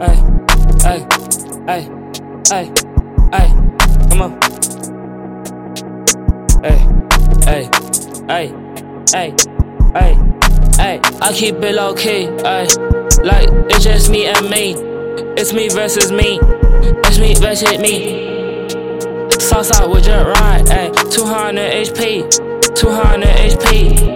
Ay, ay, ay, ay, ay, come on. Ay, ay, ay, ay, ay, ay. I keep it low key, ay. Like it's just me and me. It's me versus me. It's me versus me. Southside with your ride, ay. 200 HP, 200 HP.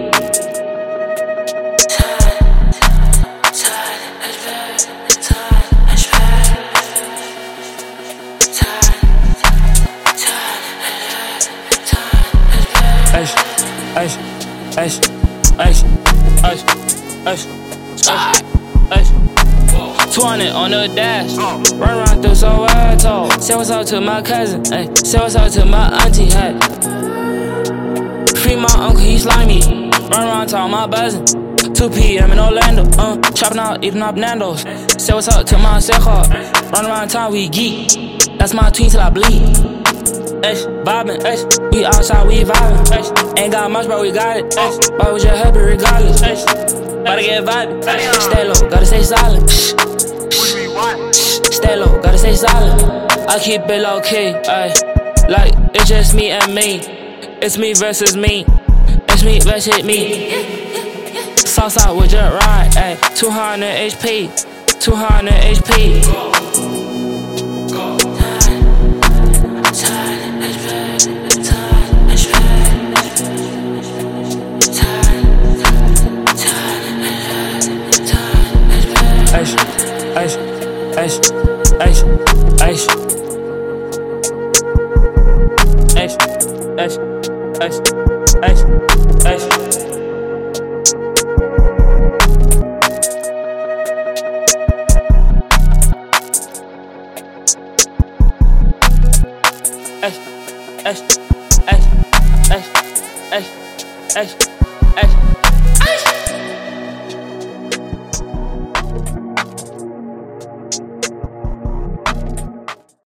Ice, ice, ice, ice, ice, ice, ice. 200 on the dash, run around through Soweto. Say what's up to my cousin, ay. Say what's up to my auntie, hey. Free my uncle, he slimy. Run around talking my buzzin'. 2 p.m. in Orlando, chopping out, eating up Nando's. Say what's up to my Sekhar. Run around town, we geek. That's my tweet till I bleed. Bobbin', we outside, we vibin'. Ain't got much, but we got it. But we just happy regardless. Gotta get vibin'. Stay low, gotta stay silent. Stay low, gotta stay silent. I keep it low key, ay. Like it's just me and me. It's me versus me. It's me versus me. Southside with your ride, ay. 200 HP, 200 HP. Ice, ice, ice, ice, ice, ice, ice, ice, ice, ice. Ice, ice, ice, ice, ice, ice, ice.